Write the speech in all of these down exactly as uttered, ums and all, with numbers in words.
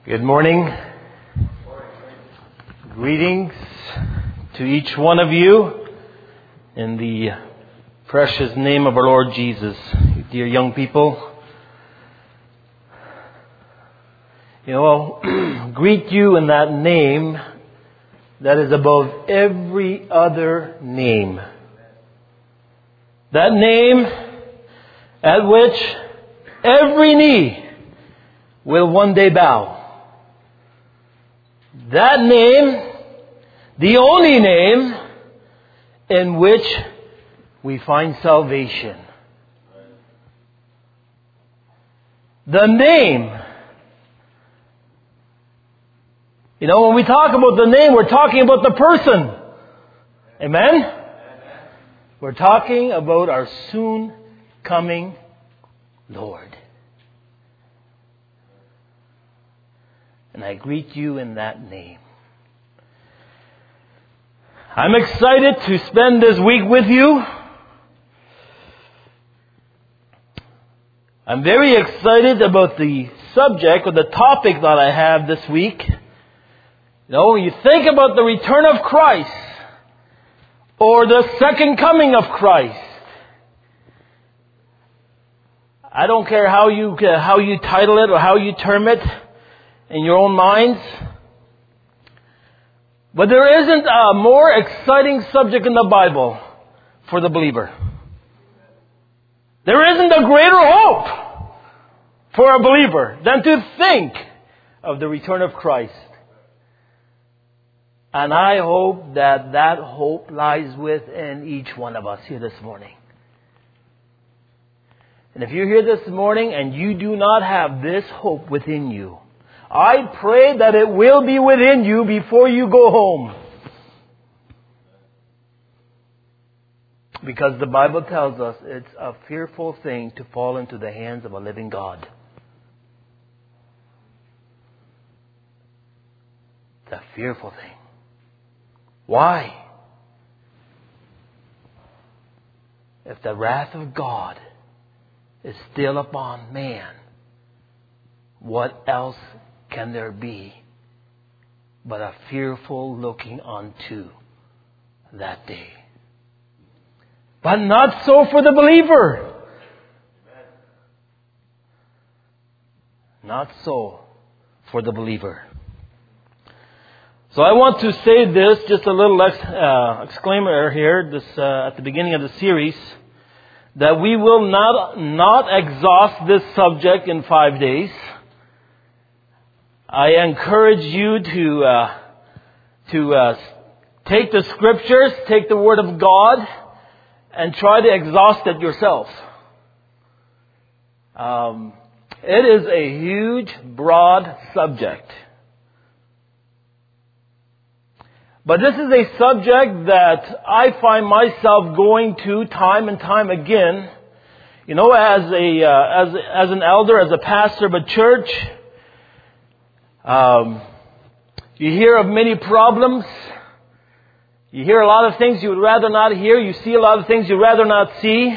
Good morning. Greetings to each one of you in the precious name of our Lord Jesus. Dear young people, you know, I'll greet you in that name that is above every other name. That name at which every knee will one day bow. That name, the only name in which we find salvation. The name. You know, when we talk about the name, we're talking about the person. Amen? We're talking about our soon coming Lord. And I greet you in that name. I'm excited to spend this week with you. I'm very excited about the subject or the topic that I have this week. You know, when you think about the return of Christ or the second coming of Christ, I don't care how you how you title it or how you term it in your own minds. But there isn't a more exciting subject in the Bible for the believer. There isn't a greater hope for a believer than to think of the return of Christ. And I hope that that hope lies within each one of us here this morning. And if you're here this morning and you do not have this hope within you, I pray that it will be within you before you go home. Because the Bible tells us it's a fearful thing to fall into the hands of a living God. It's a fearful thing. Why? If the wrath of God is still upon man, what else can there be but a fearful looking unto that day? But not so for the believer. Not so for the believer. So I want to say this, just a little ex, uh, exclaimer here, this uh, at the beginning of the series, that we will not not exhaust this subject in five days. I encourage you to uh, to uh, take the Scriptures, take the Word of God, and try to exhaust it yourself. Um, it is a huge, broad subject. But this is a subject that I find myself going to time and time again. You know, as a uh, as as an elder, as a pastor of a church. Um, you hear of many problems. You hear a lot of things you would rather not hear. You see a lot of things you'd rather not see.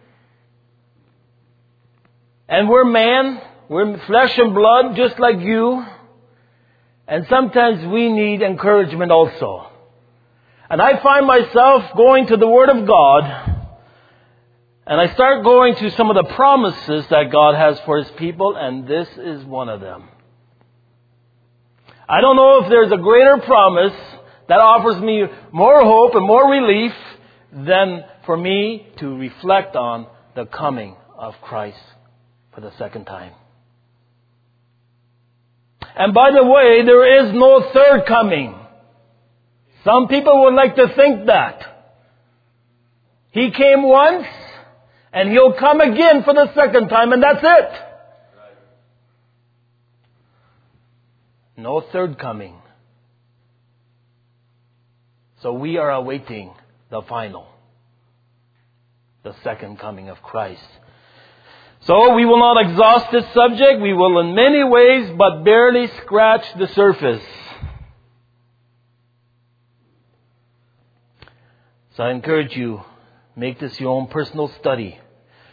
And we're man. We're flesh and blood, just like you. And sometimes we need encouragement also. And I find myself going to the Word of God. And I start going to some of the promises that God has for His people. And this is one of them. I don't know if there's a greater promise that offers me more hope and more relief than for me to reflect on the coming of Christ for the second time. And by the way, there is no third coming. Some people would like to think that. He came once and He'll come again for the second time, and that's it. No third coming. So we are awaiting the final, the second coming of Christ. So we will not exhaust this subject. We will in many ways but barely scratch the surface. So I encourage you, make this your own personal study.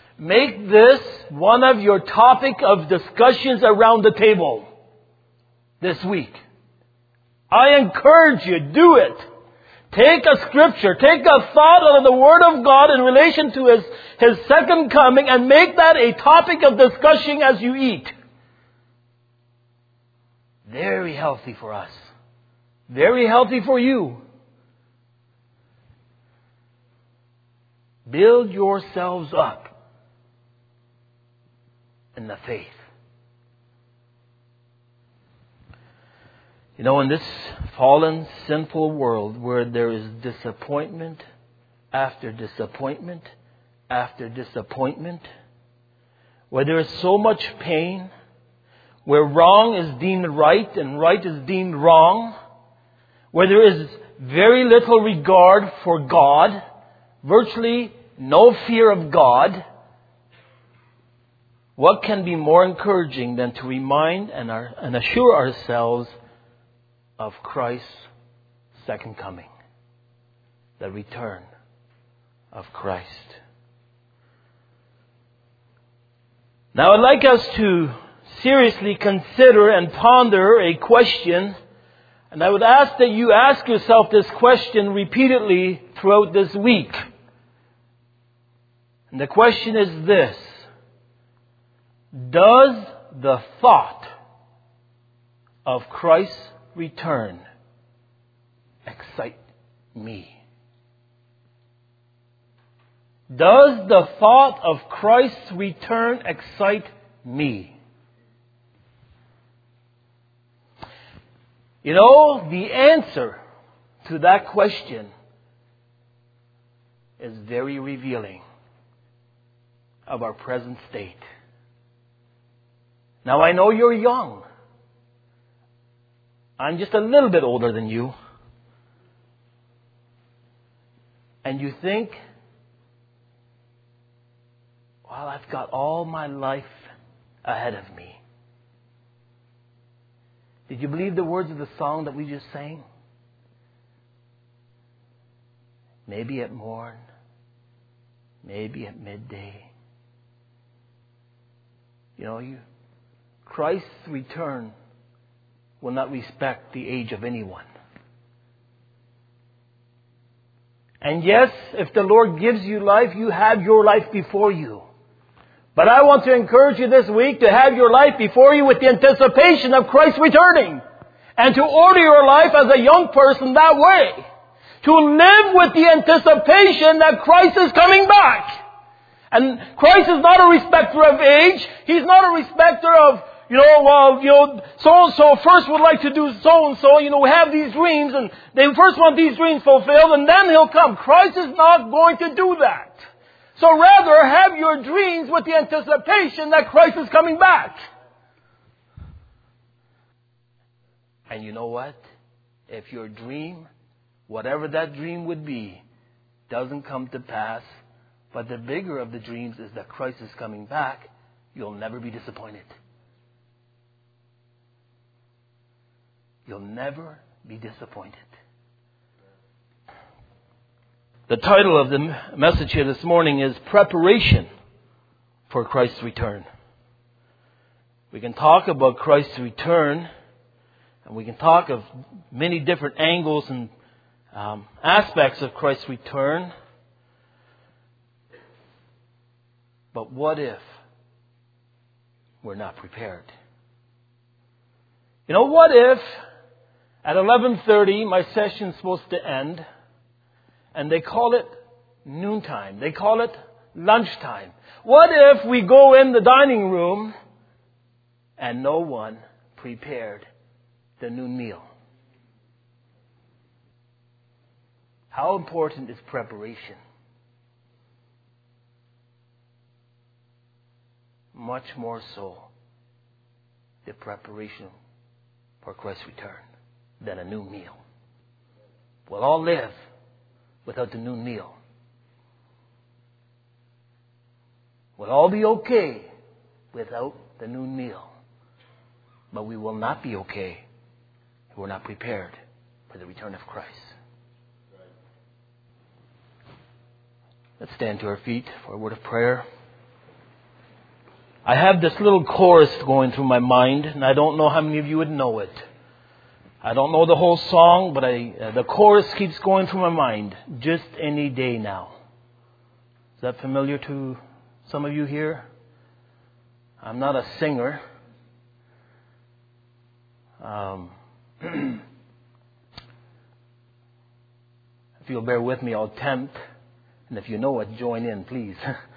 Make this one of your topic of discussions around the table. this week. I encourage you, do it. Take a scripture, take a thought out of the Word of God in relation to His, His second coming and make that a topic of discussion as you eat. Very healthy for us. Very healthy for you. Build yourselves up in the faith. You know, in this fallen, sinful world where there is disappointment after disappointment after disappointment, where there is so much pain, where wrong is deemed right and right is deemed wrong, where there is very little regard for God, virtually no fear of God, what can be more encouraging than to remind and, our, and assure ourselves of Christ's second coming, the return of Christ. Now I'd like us to seriously consider and ponder a question, and I would ask that you ask yourself this question repeatedly throughout this week. And the question is this: does the thought of Christ's return excite me? Does the thought of Christ's return excite me? You know, the answer to that question is very revealing of our present state. Now, I know you're young. I'm just a little bit older than you. And you think, well, I've got all my life ahead of me. Did you believe the words of the song that we just sang? Maybe at morn, maybe at midday. You know, you Christ's return will not respect the age of anyone. And yes, if the Lord gives you life, you have your life before you. But I want to encourage you this week to have your life before you with the anticipation of Christ returning. And to order your life as a young person that way. To live with the anticipation that Christ is coming back. And Christ is not a respecter of age. He's not a respecter of, you know, well, you know, so-and-so first would like to do so-and-so. You know, we have these dreams and they first want these dreams fulfilled and then He'll come. Christ is not going to do that. So rather, have your dreams with the anticipation that Christ is coming back. And you know what? If your dream, whatever that dream would be, doesn't come to pass, but the bigger of the dreams is that Christ is coming back, you'll never be disappointed. You'll never be disappointed. The title of the message here this morning is Preparation for Christ's Return. We can talk about Christ's return, and we can talk of many different angles and um, aspects of Christ's return. But what if we're not prepared? You know, what if at eleven thirty my session's supposed to end, and they call it noontime. They call it lunchtime. What if we go in the dining room and no one prepared the noon meal? How important is preparation? Much more so the preparation for Christ's return than a noon meal. We'll all live without the noon meal. We'll all be okay without the noon meal. But we will not be okay if we're not prepared for the return of Christ. Let's stand to our feet for a word of prayer. I have this little chorus going through my mind, and I don't know how many of you would know it. I don't know the whole song, but I, uh, the chorus keeps going through my mind. Just any day now. Is that familiar to some of you here? I'm not a singer. Um, if you'll bear with me, I'll attempt. And if you know it, join in, please.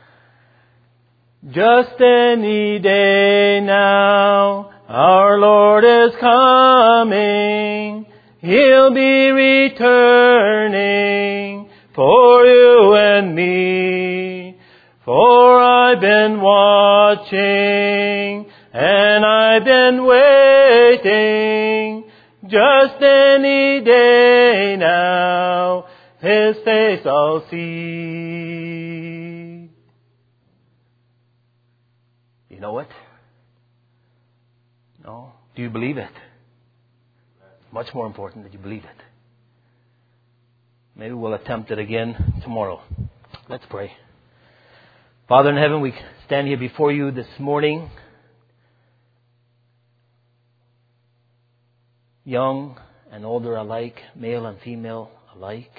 Just any day now, our Lord is coming. He'll be returning for you and me. For I've been watching and I've been waiting. Just any day now, His face I'll see. You know it? No? Do you believe it? Much more important that you believe it. Maybe we'll attempt it again tomorrow. Let's pray. Father in heaven, we stand here before you this morning, young and older alike, male and female alike.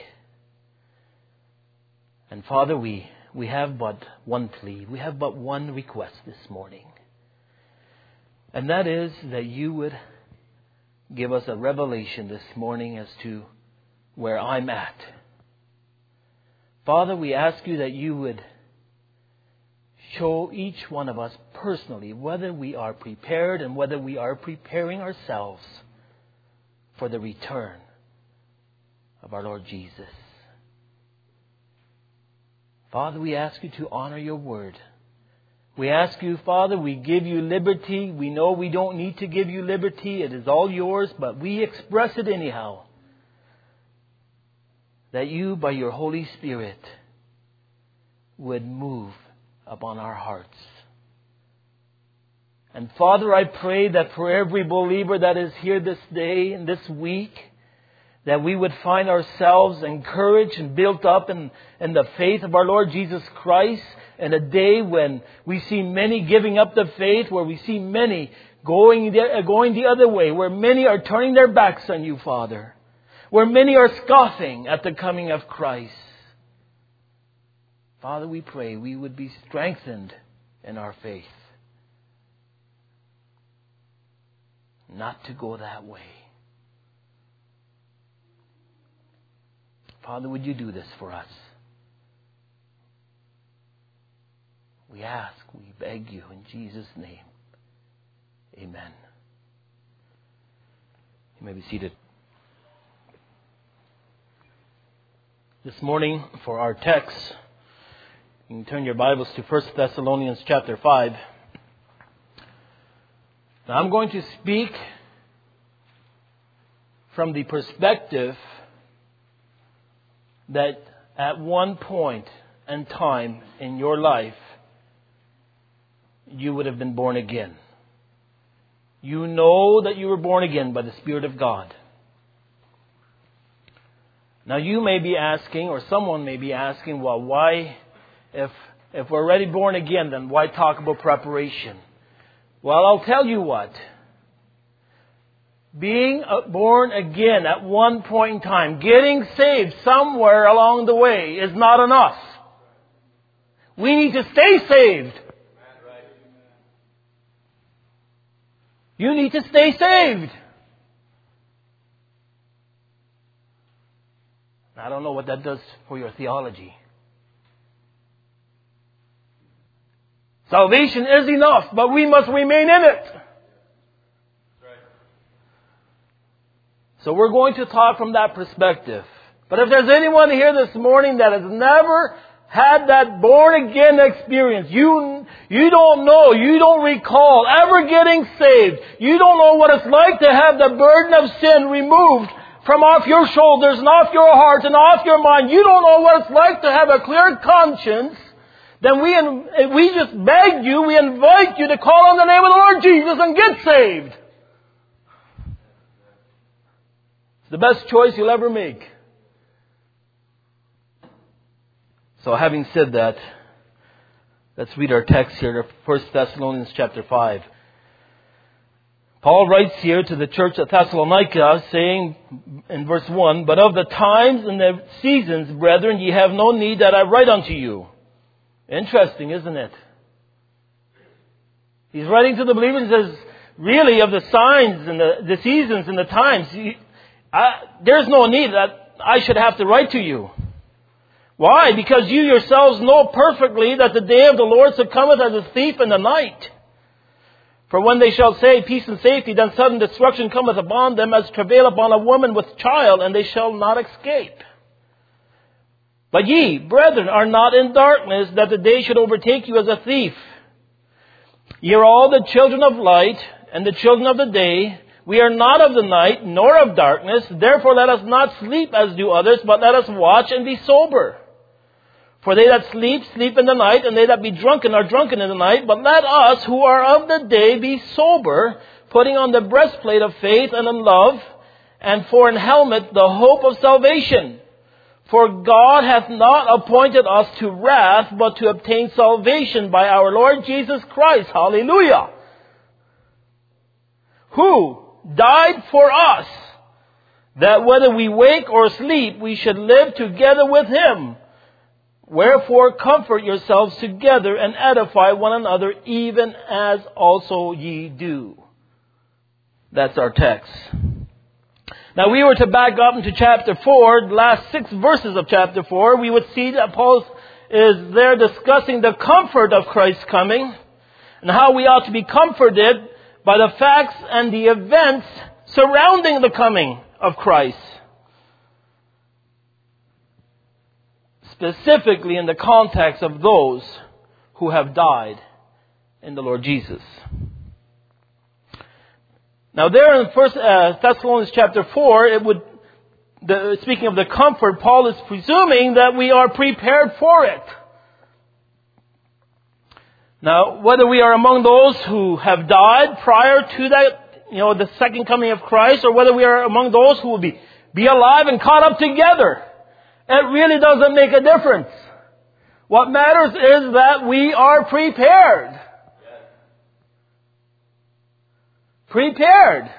And Father, we, we have but one plea. We have but one request this morning. And that is that you would give us a revelation this morning as to where I'm at. Father, we ask you that you would show each one of us personally whether we are prepared and whether we are preparing ourselves for the return of our Lord Jesus. Father, we ask you to honor your word. We ask you, Father, we give you liberty. We know we don't need to give you liberty. It is all yours, but we express it anyhow. That you, by your Holy Spirit, would move upon our hearts. And Father, I pray that for every believer that is here this day and this week, that we would find ourselves encouraged and built up in, in the faith of our Lord Jesus Christ, in a day when we see many giving up the faith, where we see many going the, going the other way, where many are turning their backs on you, Father, where many are scoffing at the coming of Christ. Father, we pray we would be strengthened in our faith, not to go that way. Father, would you do this for us? We ask, we beg you in Jesus' name. Amen. You may be seated. This morning, for our text, you can turn your Bibles to First Thessalonians chapter five. Now, I'm going to speak from the perspective that at one point in time in your life, you would have been born again. You know that you were born again by the Spirit of God. Now you may be asking, or someone may be asking, well, why, if if we're already born again, then why talk about preparation? Well, I'll tell you what. Being born again at one point in time, getting saved somewhere along the way is not enough. We need to stay saved. You need to stay saved. I don't know what that does for your theology. Salvation is enough, but we must remain in it. So we're going to talk from that perspective. But if there's anyone here this morning that has never had that born again experience, you, you don't know, you don't recall ever getting saved, you don't know what it's like to have the burden of sin removed from off your shoulders and off your heart and off your mind, you don't know what it's like to have a clear conscience, then we, we just beg you, we invite you to call on the name of the Lord Jesus and get saved. The best choice you'll ever make. So having said that, Let's read our text here, First Thessalonians chapter five. Paul writes here to the church at Thessalonica, saying in verse one, "But of the times and the seasons, brethren, ye have no need that I write unto you." Interesting, isn't it? He's writing to the believers and says, really, of the signs and the, the seasons and the times, you, I, there's no need that I should have to write to you. Why? Because you yourselves know perfectly that the day of the Lord so cometh as a thief in the night. For when they shall say peace and safety, then sudden destruction cometh upon them as travail upon a woman with child, and they shall not escape. But ye, brethren, are not in darkness, that the day should overtake you as a thief. Ye are all the children of light, and the children of the day. We are not of the night, nor of darkness. Therefore let us not sleep as do others, but let us watch and be sober. For they that sleep, sleep in the night, and they that be drunken are drunken in the night. But let us, who are of the day, be sober, putting on the breastplate of faith and of love, and for an helmet the hope of salvation. For God hath not appointed us to wrath, but to obtain salvation by our Lord Jesus Christ. Hallelujah! Who died for us, that whether we wake or sleep, we should live together with Him. Wherefore comfort yourselves together and edify one another, even as also ye do. That's our text. Now we were to back up into chapter four, the last six verses of chapter four, we would see that Paul is there discussing the comfort of Christ's coming and how we ought to be comforted by the facts and the events surrounding the coming of Christ. Specifically in the context of those who have died in the Lord Jesus. Now there in First uh, Thessalonians chapter four, it would, the, speaking of the comfort, Paul is presuming that we are prepared for it. Now, whether we are among those who have died prior to that, you know, the second coming of Christ, or whether we are among those who will be, be alive and caught up together, it really doesn't make a difference. What matters is that we are prepared. Prepared.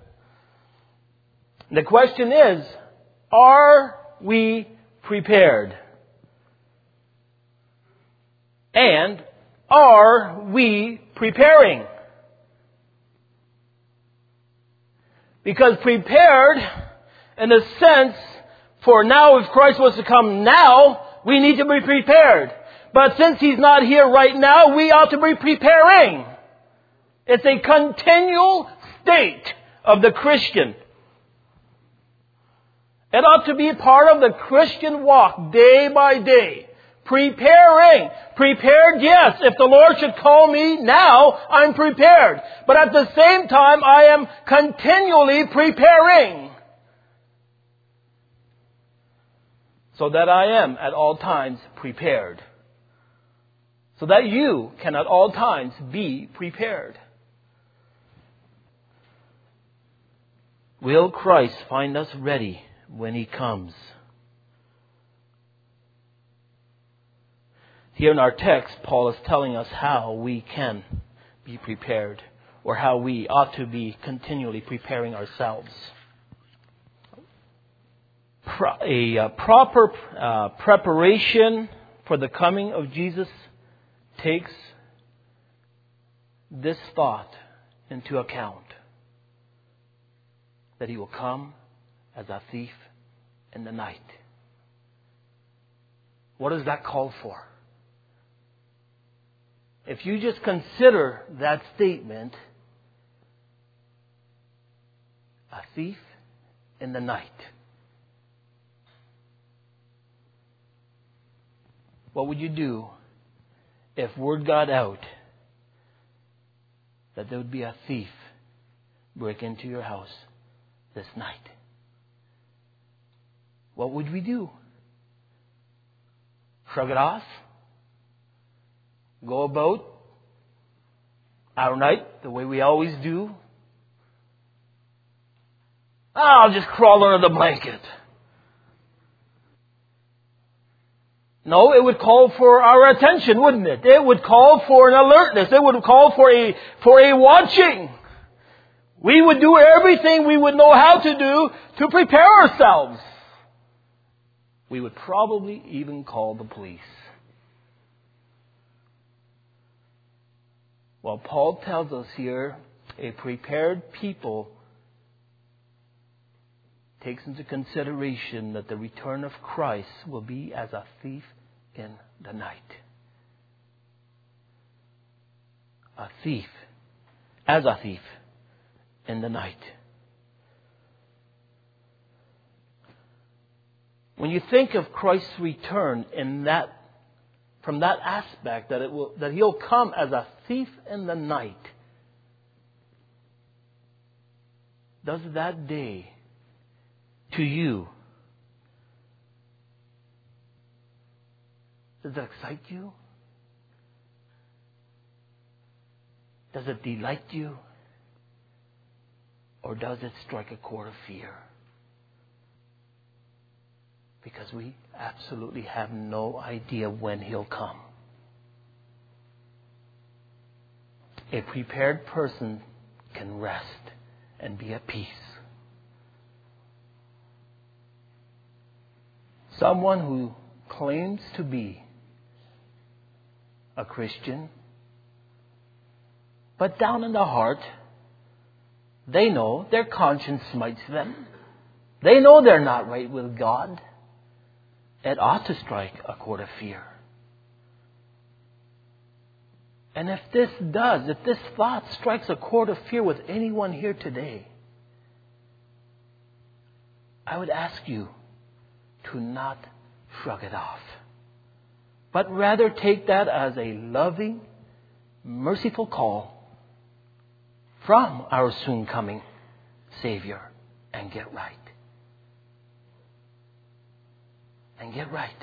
The question is, are we prepared? And are we preparing? Because prepared, in a sense, for now, if Christ was to come now, we need to be prepared. But since He's not here right now, we ought to be preparing. It's a continual state of the Christian. It ought to be part of the Christian walk day by day. Preparing. Prepared, yes. If the Lord should call me now, I'm prepared. But at the same time, I am continually preparing. So that I am at all times prepared. So that you can at all times be prepared. Will Christ find us ready when He comes? Here in our text, Paul is telling us how we can be prepared, or how we ought to be continually preparing ourselves. Pro- a uh, proper uh, preparation for the coming of Jesus takes this thought into account, that He will come as a thief in the night. What does that call for? If you just consider that statement, a thief in the night, what would you do if word got out that there would be a thief break into your house this night? What would we do? Shrug it off? Go about our night the way we always do? I'll just crawl under the blanket. No, it would call for our attention, wouldn't it? It would call for an alertness. It would call for a, for a watching. We would do everything we would know how to do to prepare ourselves. We would probably even call the police. Well, Paul tells us here, a prepared people takes into consideration that the return of Christ will be as a thief in the night. A thief, as a thief in the night. When you think of Christ's return in that, from that aspect, that it will, that He'll come as a thief in the night, does that day to you, does it excite you? Does it delight you? Or does it strike a chord of fear? Because we absolutely have no idea when He'll come. A prepared person can rest and be at peace. Someone who claims to be a Christian, but down in the heart, they know their conscience smites them. They know they're not right with God. It ought to strike a chord of fear. And if this does, if this thought strikes a chord of fear with anyone here today, I would ask you to not shrug it off, but rather take that as a loving, merciful call from our soon coming Savior, and get right. And get right.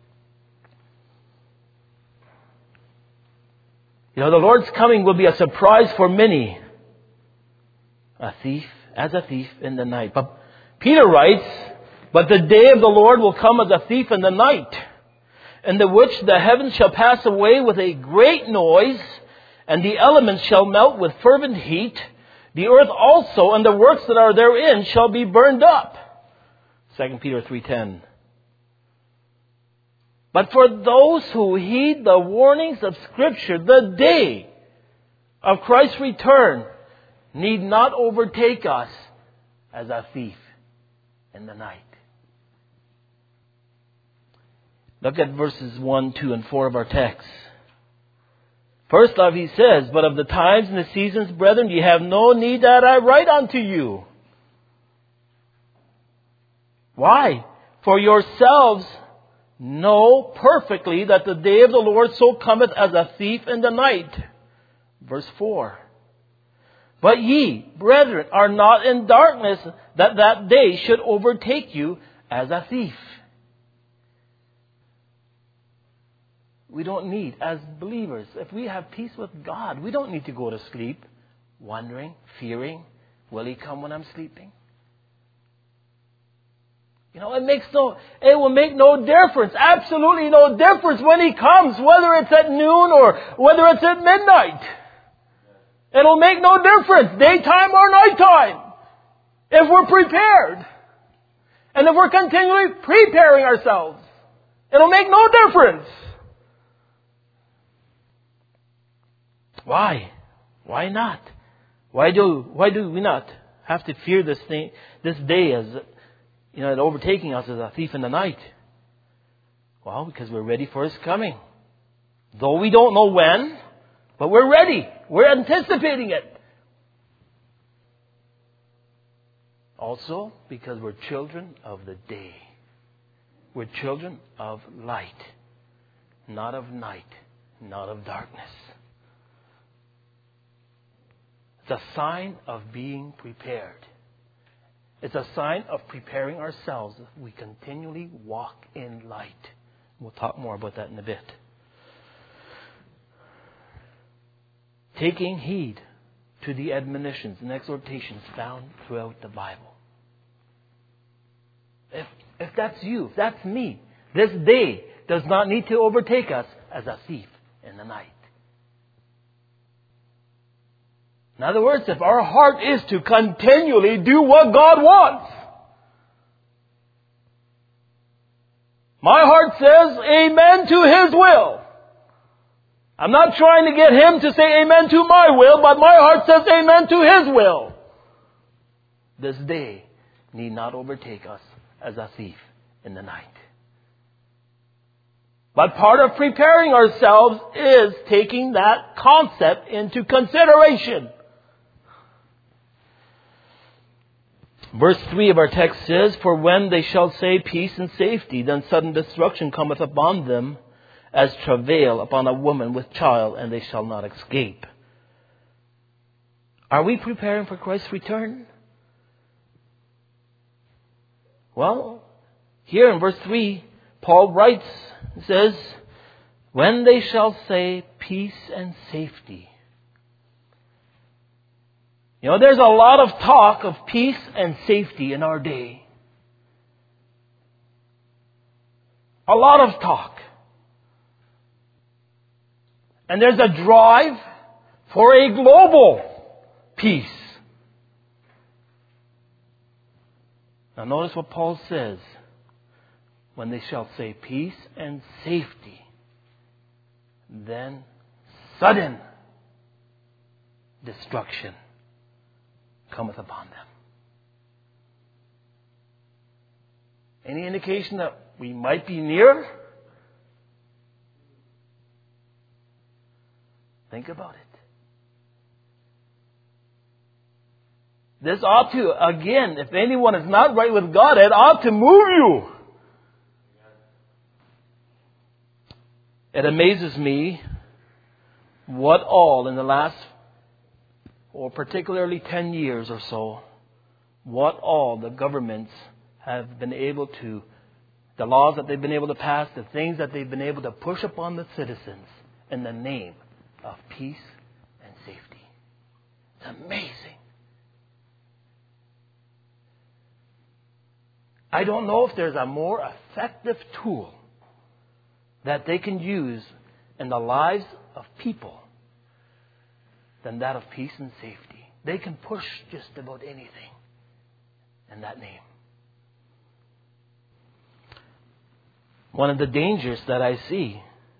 You know, the Lord's coming will be a surprise for many. A thief, as a thief in the night. But Peter writes, but the day of the Lord will come as a thief in the night, in the which the heavens shall pass away with a great noise, and the elements shall melt with fervent heat. The earth also and the works that are therein shall be burned up. Second Peter three ten. But for those who heed the warnings of Scripture, the day of Christ's return need not overtake us as a thief in the night. Look at verses one, two, and four of our text. First off, he says, but of the times and the seasons, brethren, ye have no need that I write unto you. Why? For yourselves know perfectly that the day of the Lord so cometh as a thief in the night. Verse four. But ye, brethren, are not in darkness, that that day should overtake you as a thief. We don't need, as believers, if we have peace with God, we don't need to go to sleep wondering, fearing, will He come when I'm sleeping? You know, it makes no, it will make no difference, absolutely no difference when He comes, whether it's at noon or whether it's at midnight. It'll make no difference, daytime or nighttime, if we're prepared. And if we're continually preparing ourselves, it'll make no difference. Why? Why not? Why do why do we not have to fear this thing, this day as, you know, overtaking us as a thief in the night? Well, because we're ready for His coming. Though we don't know when, but we're ready. We're anticipating it. Also, because we're children of the day. We're children of light, not of night, not of darkness. It's a sign of being prepared. It's a sign of preparing ourselves if we continually walk in light. We'll talk more about that in a bit. Taking heed to the admonitions and exhortations found throughout the Bible. If, if that's you, if that's me, this day does not need to overtake us as a thief in the night. In other words, if our heart is to continually do what God wants, my heart says amen to His will. I'm not trying to get Him to say amen to my will, but my heart says amen to His will. This day need not overtake us as a thief in the night. But part of preparing ourselves is taking that concept into consideration. Verse three of our text says, "For when they shall say peace and safety, then sudden destruction cometh upon them, as travail upon a woman with child, and they shall not escape." Are we preparing for Christ's return? Well, here in verse three, Paul writes, he says, "When they shall say peace and safety." You know, there's a lot of talk of peace and safety in our day. A lot of talk. And there's a drive for a global peace. Now notice what Paul says. When they shall say peace and safety, then sudden destruction cometh upon them. Any indication that we might be near? Think about it. This ought to, again, if anyone is not right with God, it ought to move you. It amazes me what all in the last, or particularly ten years or so, what all the governments have been able to, the laws that they've been able to pass, the things that they've been able to push upon the citizens in the name of peace and safety. It's amazing. I don't know if there's a more effective tool that they can use in the lives of people than that of peace and safety. They can push just about anything in that name. One of the dangers that I see,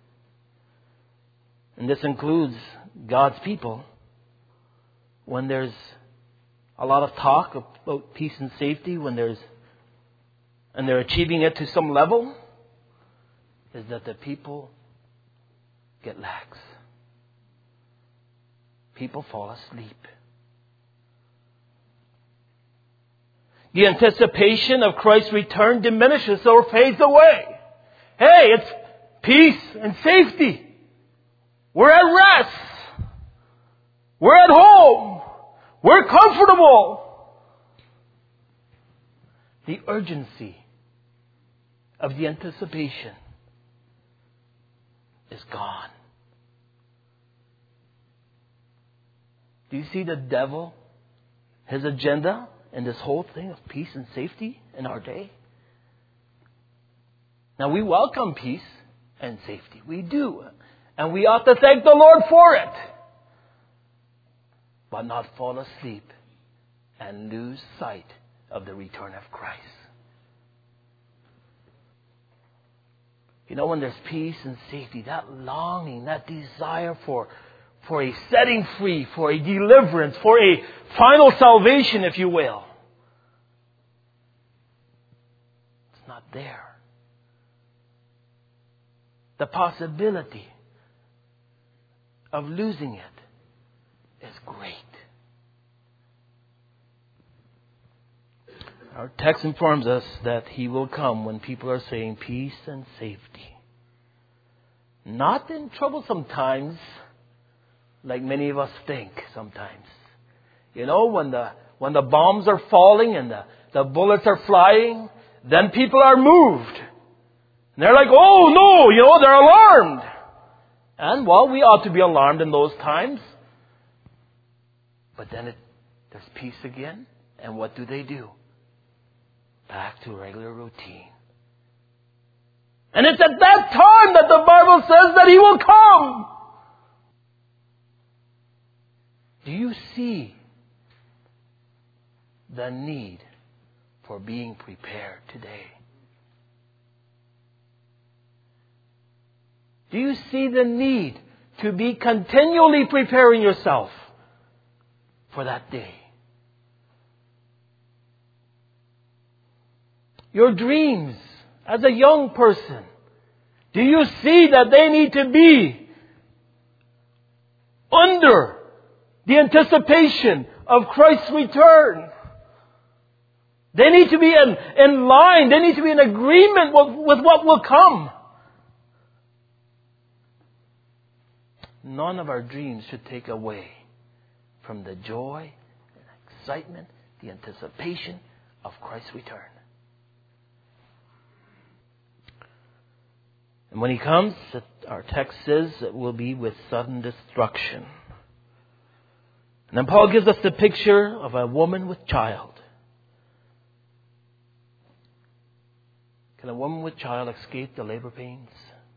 and this includes God's people, when there's a lot of talk about peace and safety, when there's and they're achieving it to some level, is that the people get lax. People fall asleep. The anticipation of Christ's return diminishes or fades away. Hey, it's peace and safety. We're at rest. We're at home. We're comfortable. The urgency of the anticipation is gone. Do you see the devil, his agenda in this whole thing of peace and safety in our day? Now, we welcome peace and safety. We do. And we ought to thank the Lord for it. But not fall asleep and lose sight of the return of Christ. You know, when there's peace and safety, that longing, that desire for, for a setting free, for a deliverance, for a final salvation, if you will, it's not there. The possibility of losing it is great. Our text informs us that He will come when people are saying peace and safety. Not in troublesome times, like many of us think sometimes. You know, when the when the bombs are falling and the, the bullets are flying, then people are moved. And they're like, oh no, you know, they're alarmed. And well, we ought to be alarmed in those times. But then it, there's peace again. And what do they do? Back to regular routine. And it's at that time that the Bible says that He will come. Do you see the need for being prepared today? Do you see the need to be continually preparing yourself for that day? Your dreams as a young person, do you see that they need to be under the anticipation of Christ's return? They need to be in, in line. They need to be in agreement with, with what will come. None of our dreams should take away from the joy and excitement, the anticipation of Christ's return. And when He comes, our text says it will be with sudden destruction. And then Paul gives us the picture of a woman with child. Can a woman with child escape the labor pains?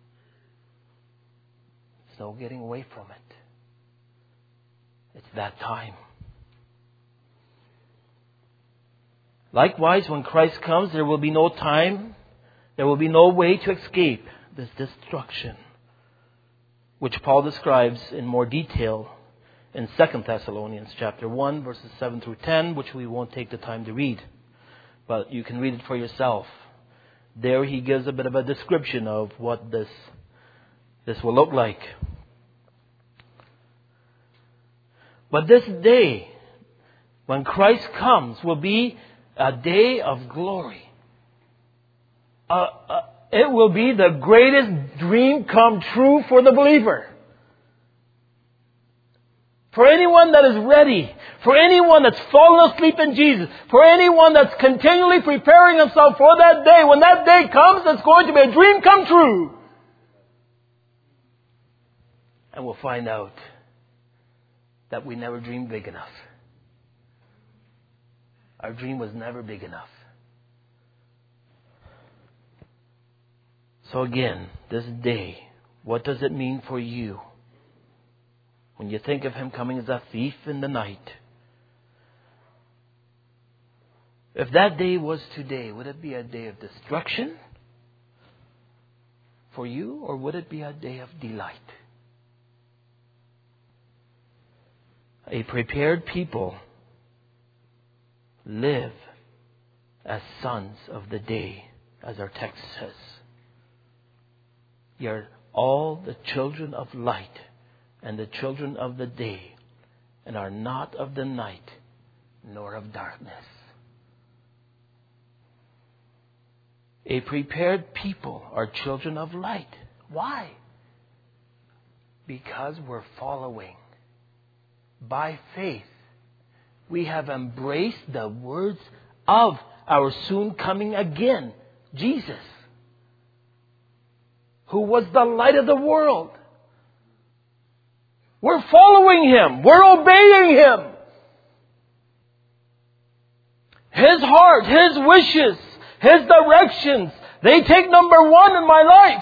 There's no getting away from it. It's that time. Likewise, when Christ comes, there will be no time, there will be no way to escape this destruction, which Paul describes in more detail in Second Thessalonians chapter one, verses seven through ten, which we won't take the time to read. But you can read it for yourself. There he gives a bit of a description of what this, this will look like. But this day, when Christ comes, will be a day of glory. Uh, uh, it will be the greatest dream come true for the believer. For anyone that is ready, for anyone that's fallen asleep in Jesus, for anyone that's continually preparing himself for that day, when that day comes, it's going to be a dream come true. And we'll find out that we never dreamed big enough. Our dream was never big enough. So again, this day, what does it mean for you? When you think of Him coming as a thief in the night. If that day was today, would it be a day of destruction for you, or would it be a day of delight? A prepared people live as sons of the day, as our text says. You're all the children of light and the children of the day, and are not of the night nor of darkness. A prepared people are children of light. Why? Because we're following. By faith, we have embraced the words of our soon coming again, Jesus, who was the light of the world. We're following Him. We're obeying Him. His heart, His wishes, His directions, they take number one in my life.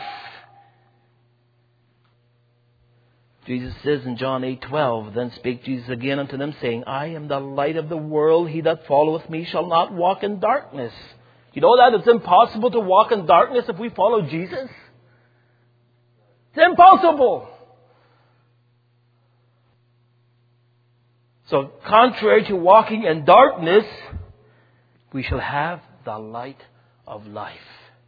Jesus says in John eight twelve, Then spake Jesus again unto them, saying, I am the light of the world. He that followeth me shall not walk in darkness. You know that it's impossible to walk in darkness if we follow Jesus? It's impossible. So, contrary to walking in darkness, we shall have the light of life.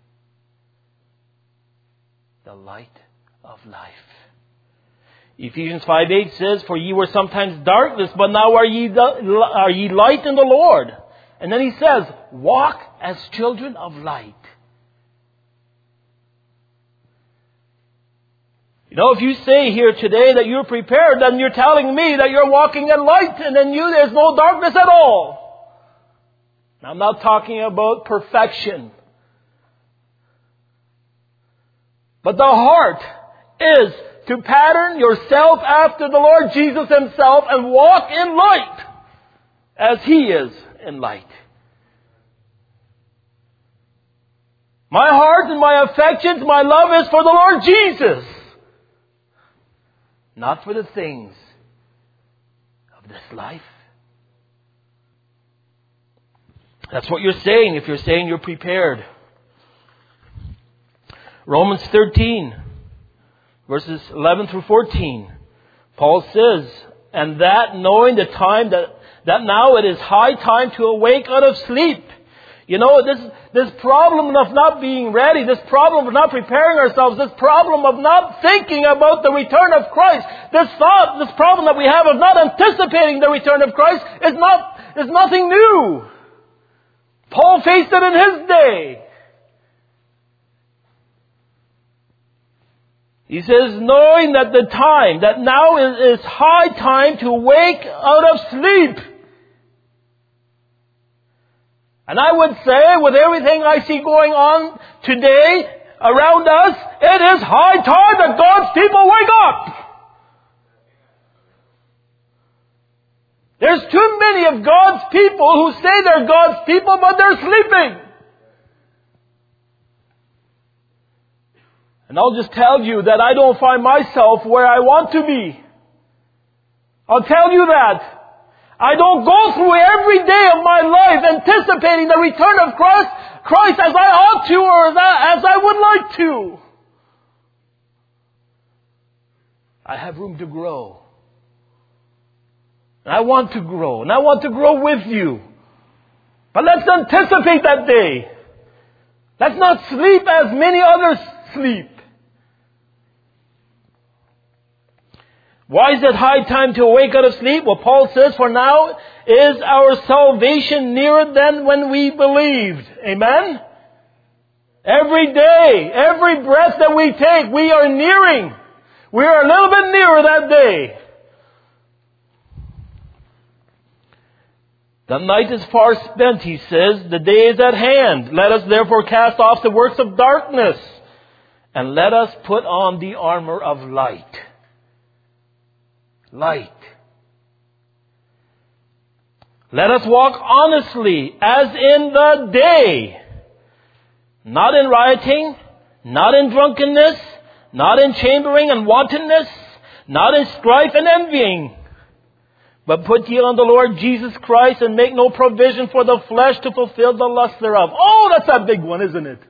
The light of life. Ephesians five eight says, For ye were sometimes darkness, but now are ye, the, are ye light in the Lord. And then he says, Walk as children of light. You know, if you say here today that you're prepared, then you're telling me that you're walking in light, and in you there's no darkness at all. Now, I'm not talking about perfection. But the heart is to pattern yourself after the Lord Jesus Himself and walk in light as He is in light. My heart and my affections, my love is for the Lord Jesus. Not for the things of this life. That's what you're saying if you're saying you're prepared. Romans thirteen, verses eleven through fourteen. Paul says, and that knowing the time that, that now it is high time to awake out of sleep. You know, this, this problem of not being ready, this problem of not preparing ourselves, this problem of not thinking about the return of Christ, this thought, this problem that we have of not anticipating the return of Christ is not, is nothing new. Paul faced it in his day. He says, knowing that the time, that now is, is high time to wake out of sleep. And I would say, with everything I see going on today around us, it is high time that God's people wake up. There's too many of God's people who say they're God's people, but they're sleeping. And I'll just tell you that I don't find myself where I want to be. I'll tell you that. I don't go through every day of my life anticipating the return of Christ, Christ as I ought to or as I, as I would like to. I have room to grow. And I want to grow. And I want to grow with you. But let's anticipate that day. Let's not sleep as many others sleep. Why is it high time to awake out of sleep? Well, Paul says, for now is our salvation nearer than when we believed. Amen? Every day, every breath that we take, we are nearing. We are a little bit nearer that day. The night is far spent, he says. The day is at hand. Let us therefore cast off the works of darkness, and let us put on the armor of light. Light. Let us walk honestly as in the day, not in rioting, not in drunkenness, not in chambering and wantonness, not in strife and envying, but put ye on the Lord Jesus Christ and make no provision for the flesh to fulfill the lust thereof. Oh, that's a big one, isn't it?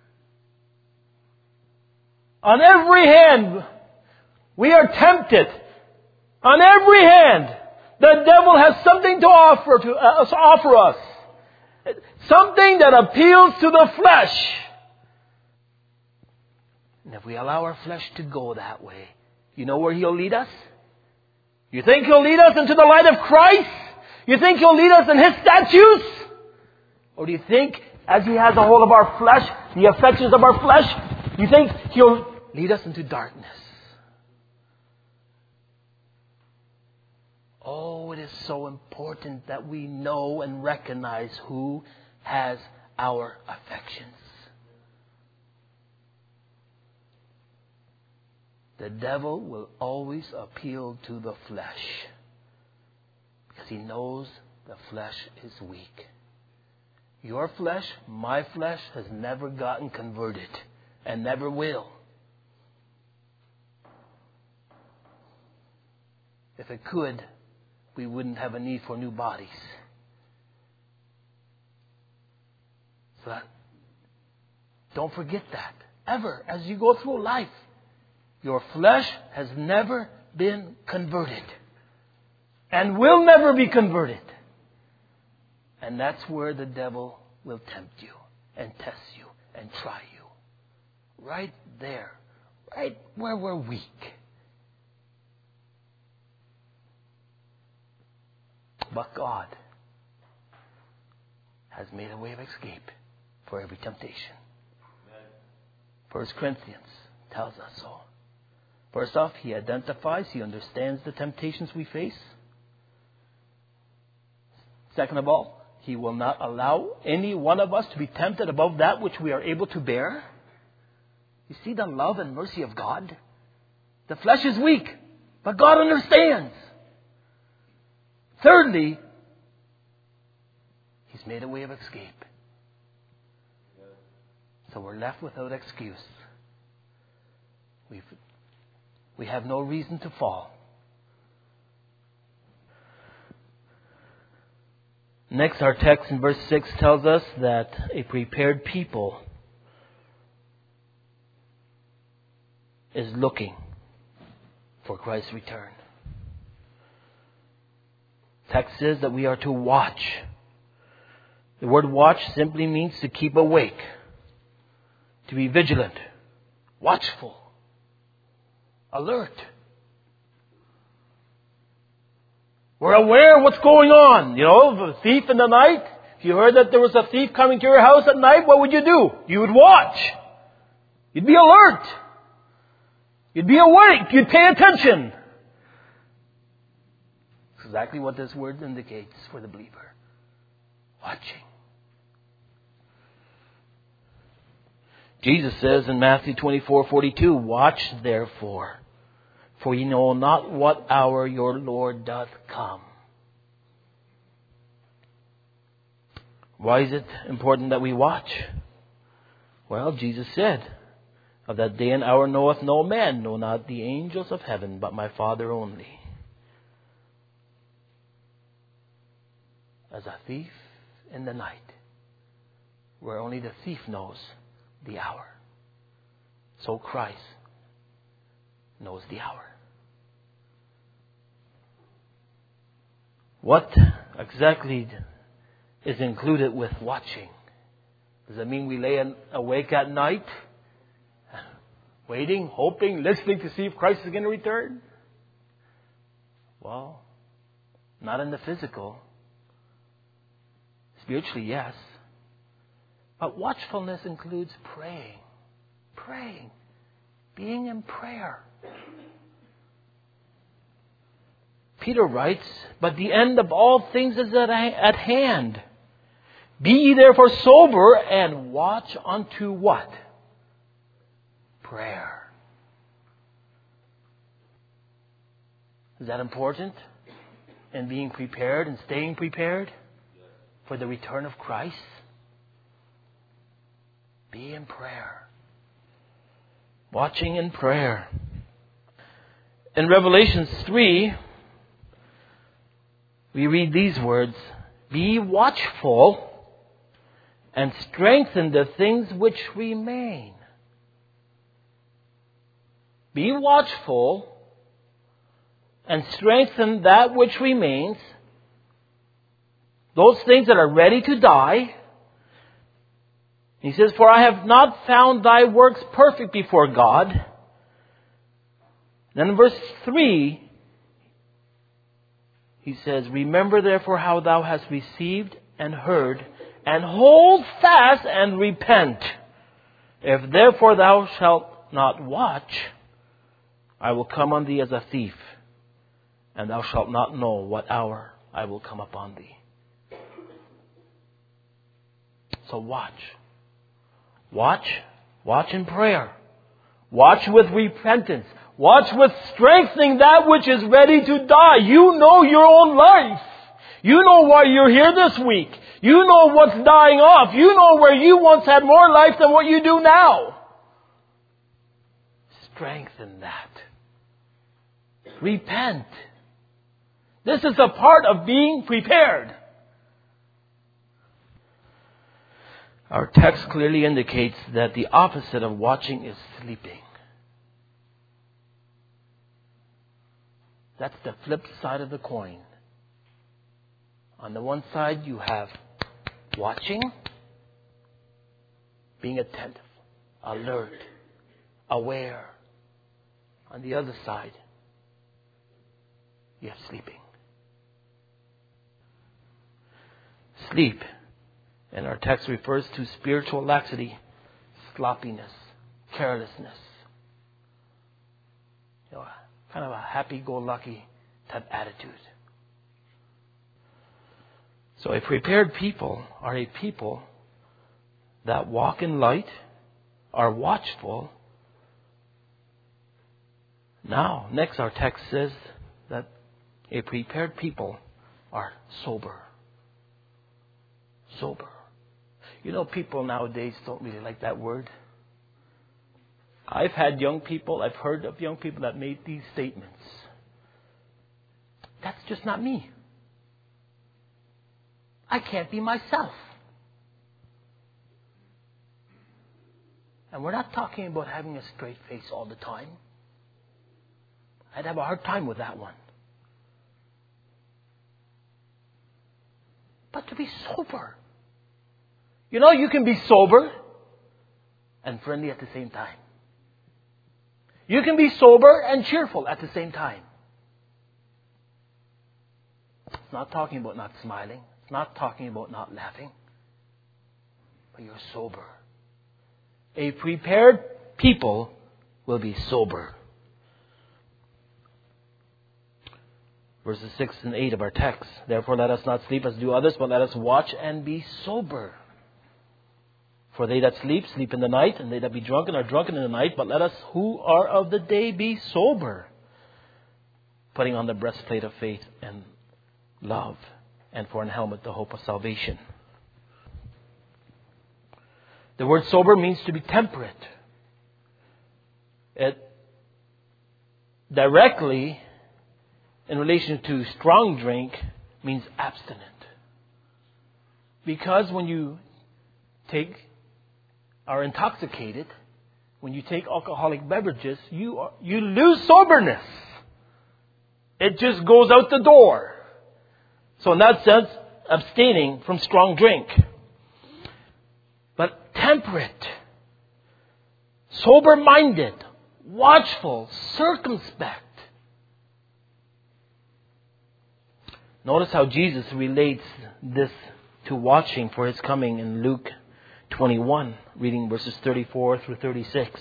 On every hand, we are tempted. On every hand, the devil has something to offer to us, offer us. Something that appeals to the flesh. And if we allow our flesh to go that way, you know where he'll lead us? You think he'll lead us into the light of Christ? You think he'll lead us in his statutes? Or do you think, as he has a hold of our flesh, the affections of our flesh, you think he'll lead us into darkness? Oh, it is so important that we know and recognize who has our affections. The devil will always appeal to the flesh because he knows the flesh is weak. Your flesh, my flesh, has never gotten converted and never will. If it could, we wouldn't have a need for new bodies. So that, don't forget that. Ever, as you go through life, your flesh has never been converted. And will never be converted. And that's where the devil will tempt you and test you and try you. Right there. Right where we're weak. But God has made a way of escape for every temptation. First Corinthians tells us so. First off, he identifies, he understands the temptations we face. Second of all, he will not allow any one of us to be tempted above that which we are able to bear. You see the love and mercy of God? The flesh is weak, but God understands. Thirdly, he's made a way of escape. So we're left without excuse. We've, we have no reason to fall. Next, our text in verse six tells us that a prepared people is looking for Christ's return. Text says that we are to watch. The word watch simply means to keep awake, to be vigilant, watchful, alert. We're aware of what's going on. You know, the thief in the night. If you heard that there was a thief coming to your house at night, what would you do? You would watch. You'd be alert. You'd be awake. You'd pay attention. That's exactly what this word indicates for the believer. Watching. Jesus says in Matthew twenty-four forty-two, watch therefore, for ye know not what hour your Lord doth come. Why is it important that we watch? Well, Jesus said, of that day and hour knoweth no man, no not the angels of heaven, but my Father only. As a thief in the night, where only the thief knows the hour, so Christ knows the hour. What exactly is included with watching? Does it mean we lay awake at night, waiting, hoping, listening to see if Christ is going to return? Well, not in the physical. Spiritually, yes. But watchfulness includes praying. Praying. Being in prayer. Peter writes, but the end of all things is at, at hand. Be ye therefore sober and watch unto what? Prayer. Is that important? In being prepared and staying prepared for the return of Christ? Be in prayer. Watching in prayer. In Revelation three, we read these words, be watchful and strengthen the things which remain. Be watchful and strengthen that which remains. Those things that are ready to die. He says, for I have not found thy works perfect before God. Then in verse three, he says, remember therefore how thou hast received and heard, and hold fast and repent. If therefore thou shalt not watch, I will come on thee as a thief, and thou shalt not know what hour I will come upon thee. So watch. Watch. Watch in prayer. Watch with repentance. Watch with strengthening that which is ready to die. You know your own life. You know why you're here this week. You know what's dying off. You know where you once had more life than what you do now. Strengthen that. Repent. This is a part of being prepared. Our text clearly indicates that the opposite of watching is sleeping. That's the flip side of the coin. On the one side, you have watching, being attentive, alert, aware. On the other side, you have sleeping. Sleep, and our text refers to spiritual laxity, sloppiness, carelessness. You know, kind of a happy-go-lucky type attitude. So a prepared people are a people that walk in light, are watchful. Now, next our text says that a prepared people are sober. Sober. You know, people nowadays don't really like that word. I've had young people, I've heard of young people that made these statements. That's just not me. I can't be myself. And we're not talking about having a straight face all the time. I'd have a hard time with that one. But to be sober. You know, you can be sober and friendly at the same time. You can be sober and cheerful at the same time. It's not talking about not smiling. It's not talking about not laughing. But you're sober. A prepared people will be sober. Verses six and eight of our text. Therefore let us not sleep as do others, but let us watch and be sober. For they that sleep, sleep in the night, and they that be drunken are drunken in the night. But let us who are of the day be sober, putting on the breastplate of faith and love, and for an helmet the hope of salvation. The word sober means to be temperate. It directly, in relation to strong drink, means abstinent. Because when you take, are intoxicated, when you take alcoholic beverages, you are, you lose soberness. It just goes out the door. So in that sense, abstaining from strong drink. But temperate, sober-minded, watchful, circumspect. Notice how Jesus relates this to watching for His coming in Luke twenty-one, reading verses thirty-four through thirty-six.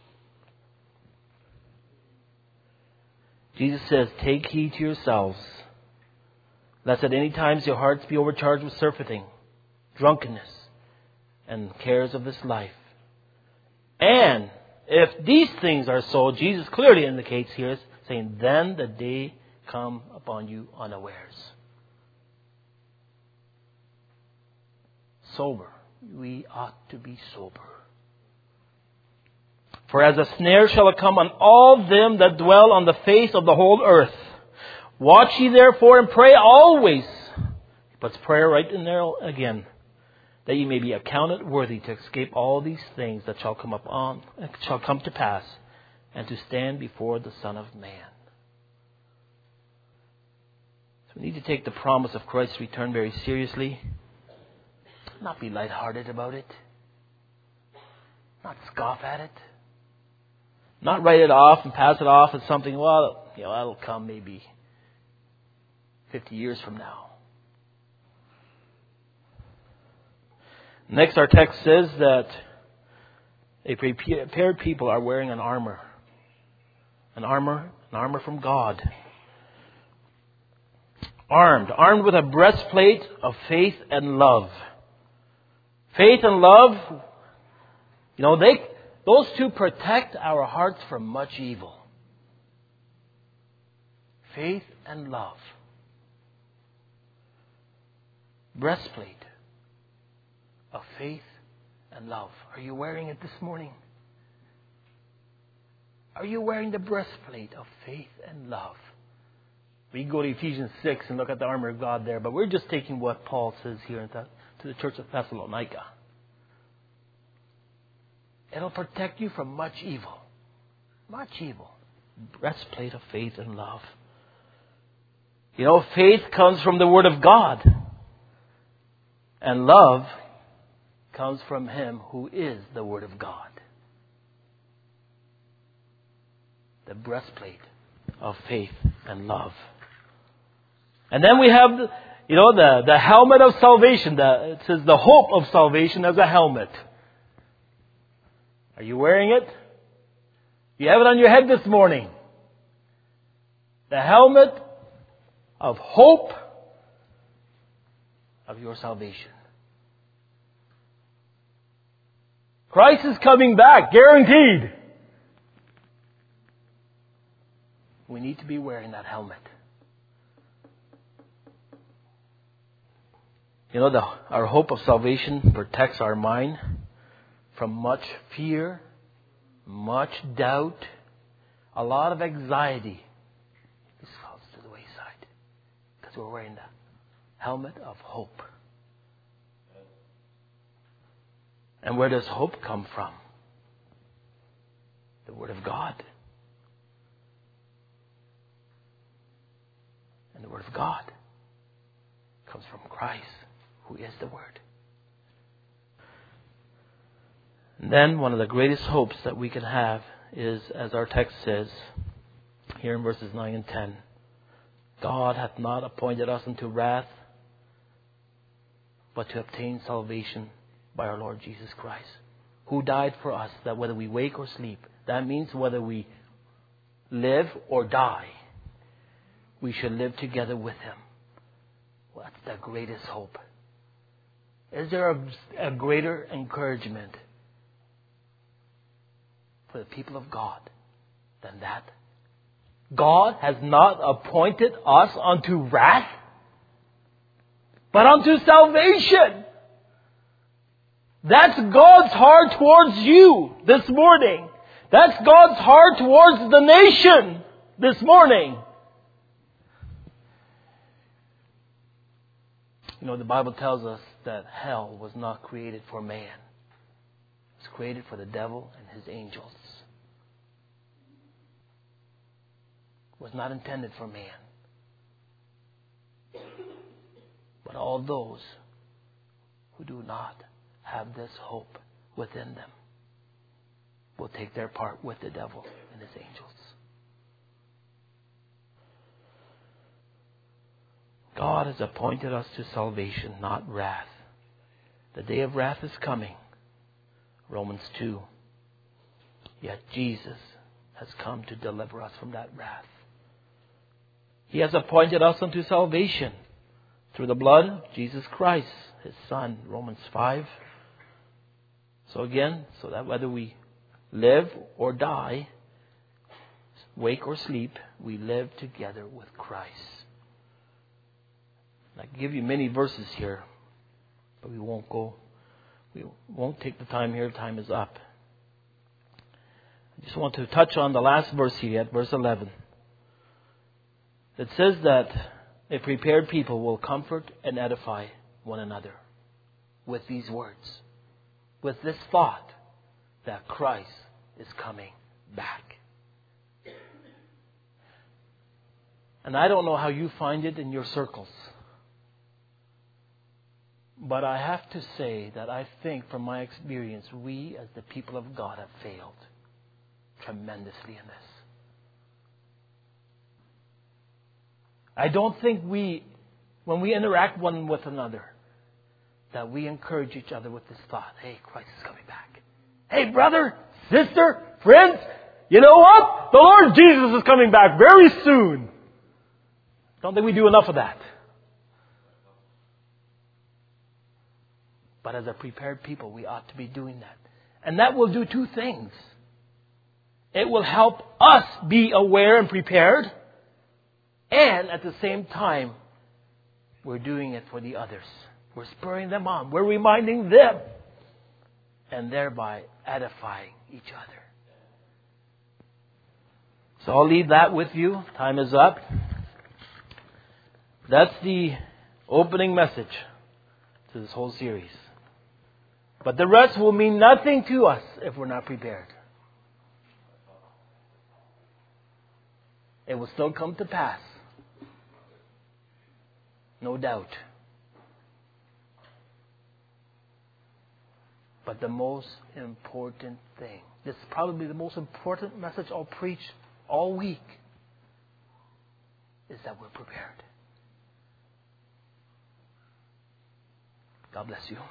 Jesus says, "Take heed to yourselves, lest at any times your hearts be overcharged with surfeiting, drunkenness, and cares of this life. And if these things are so," Jesus clearly indicates here, saying, "then the day come upon you unawares." Sober. We ought to be sober. "For as a snare shall it come on all them that dwell on the face of the whole earth. Watch ye therefore and pray always." He puts prayer right in there again. "That ye may be accounted worthy to escape all these things that shall come upon, shall come to pass, and to stand before the Son of Man." So we need to take the promise of Christ's return very seriously. Not be lighthearted about it. Not scoff at it. Not write it off and pass it off as something, well, you know, that'll come maybe fifty years from now. Next, our text says that a prepared people are wearing an armor. An armor, an armor from God. Armed. Armed with a breastplate of faith and love. Faith and love, you know, they those two protect our hearts from much evil. Faith and love. Breastplate of faith and love. Are you wearing it this morning? Are you wearing the breastplate of faith and love? We can go to Ephesians six and look at the armor of God there, but we're just taking what Paul says here in that. To the church of Thessalonica. It'll protect you from much evil. Much evil. Breastplate of faith and love. You know, faith comes from the Word of God. And love comes from Him who is the Word of God. The breastplate of faith and love. And then we have the You know, the, the helmet of salvation. The, it says the hope of salvation as a helmet. Are you wearing it? You have it on your head this morning. The helmet of hope of your salvation. Christ is coming back, guaranteed. We need to be wearing that helmet. You know, the, our hope of salvation protects our mind from much fear, much doubt, a lot of anxiety. This falls to the wayside because we're wearing the helmet of hope. And where does hope come from? The Word of God. And the Word of God comes from Christ, who is the Word. And then one of the greatest hopes that we can have is, as our text says, here in verses nine and ten, God hath not appointed us unto wrath, but to obtain salvation by our Lord Jesus Christ, who died for us, that whether we wake or sleep, that means whether we live or die, we should live together with Him. Well, that's the greatest hope. Is there a, a greater encouragement for the people of God than that? God has not appointed us unto wrath, but unto salvation. That's God's heart towards you this morning. That's God's heart towards the nation this morning. You know, the Bible tells us that hell was not created for man. It was created for the devil and his angels. It was not intended for man. But all those who do not have this hope within them will take their part with the devil and his angels. God has appointed us to salvation, not wrath. The day of wrath is coming. Romans two. Yet Jesus has come to deliver us from that wrath. He has appointed us unto salvation through the blood of Jesus Christ, His Son. Romans five. So again, so that whether we live or die, wake or sleep, we live together with Christ. I can give you many verses here, but we won't go. We won't take the time here. Time is up. I just want to touch on the last verse here at verse eleven. It says that a prepared people will comfort and edify one another with these words, with this thought that Christ is coming back. And I don't know how you find it in your circles, but I have to say that I think from my experience, we as the people of God have failed tremendously in this. I don't think we, when we interact one with another, that we encourage each other with this thought, hey, Christ is coming back. Hey, brother, sister, friends, you know what? The Lord Jesus is coming back very soon. Don't think we do enough of that. But as a prepared people, we ought to be doing that. And that will do two things. It will help us be aware and prepared. And at the same time, we're doing it for the others. We're spurring them on. We're reminding them. And thereby edifying each other. So I'll leave that with you. Time is up. That's the opening message to this whole series. But the rest will mean nothing to us if we're not prepared. It will still come to pass. No doubt. But the most important thing, this is probably the most important message I'll preach all week, is that we're prepared. God bless you.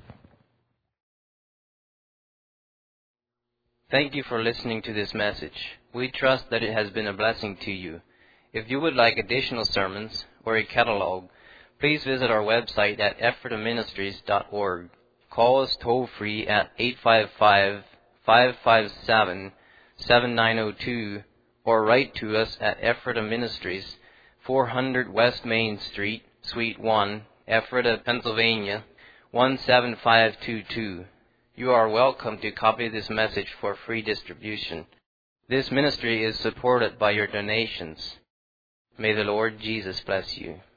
Thank you for listening to this message. We trust that it has been a blessing to you. If you would like additional sermons or a catalog, please visit our website at ephrata ministries dot org. Call us toll-free at eight five five, five five seven, seven nine zero two or write to us at Ephrata Ministries, four hundred West Main Street, Suite one, Ephrata, Pennsylvania, one seven five two two. You are welcome to copy this message for free distribution. This ministry is supported by your donations. May the Lord Jesus bless you.